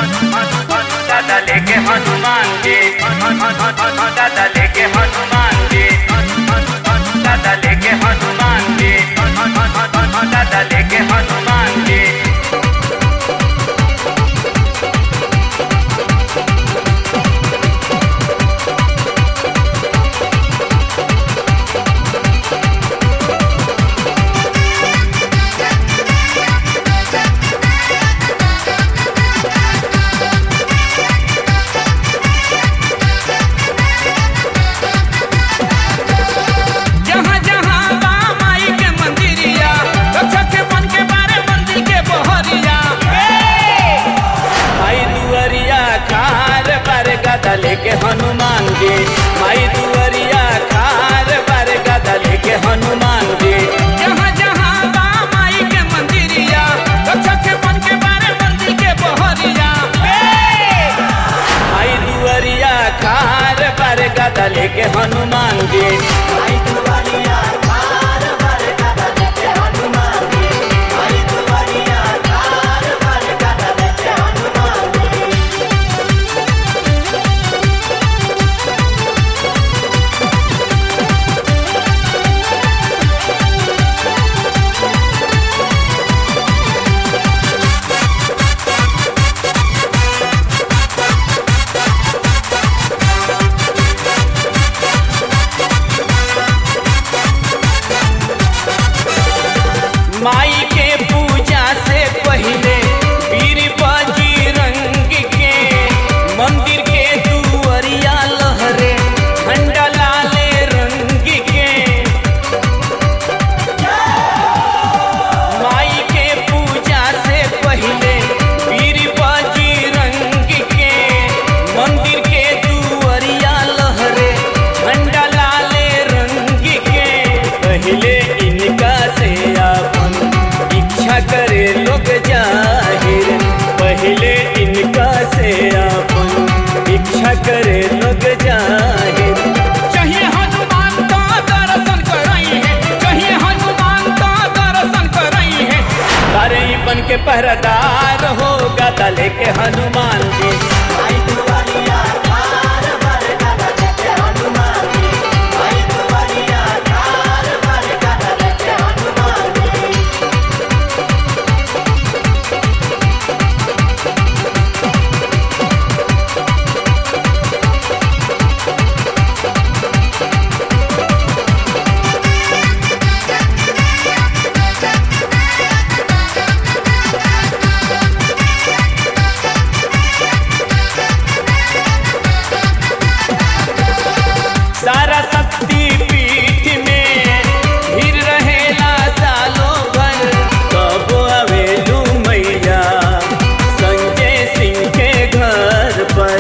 दादा लेके हनुमान जी, दादा लेके हनुमान जी, दादा लेके हनुमान जी, दादा लेके हनुमान जी। लेके हनुमान जी माई दुआरिया खार पर गदा लेके हनुमान जी। जहाँ जहाँ बा माई के मंदिरिया रक्षा के मन के बारे मंदिर के बहरिया माई दुआरिया खार पर गदा लेके हनुमान जी। माई दुआरिया खार पर गदा लेके हनुमान जी। माई दुआरिया खार पर गदा लेके हनुमान जी। माई के पूजा से पहले वीर बजरंग के मंदिर के दुआरिया लहरे झंडा लाले रंग के। माई के पूजा से पहले वीर बजरंग के मंदिर के दुआरिया लहरे झंडा लाले रंग के। पहले इनका से इच्छा करे लोग जाहिर, पहले इनका से अपन इच्छा करे लोग जाहिर। चाहिए हनुमान का दर्शन करई है, चाहिए हनुमान का दर्शन करई है। तारे बन के पहरेदार हो गदा लेके हनुमान जी। माई दुआरिया खार पर गदा लेके हनुमान जी। माई दुआरिया खार पर गदा लेके हनुमान जी। सारा शक्ति पीठ में भीड़ रहेला सालों भर, कब आवेलू मैया संजय सिंह के घर पर।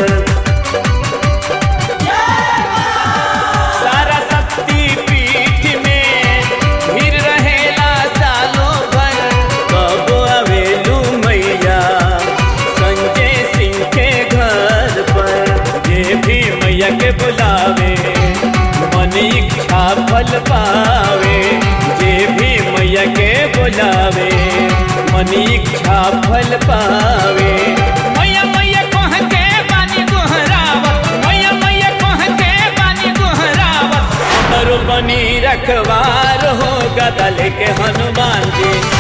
सारा शक्ति पीठ में भीड़ रहेला सालों भर, कब आवेलू मैया संजय सिंह के घर पर। ये भी मैया के बुलावे मन इच्छा फल पावे, जे भी मैया के बुलावे मन इच्छा फल पावे। मैया मैया कह के बानी गोहरावत, मैया मैया कह के बानी गोहरावत। हमरो बनी रखवार हो गदा लेके हनुमान जी।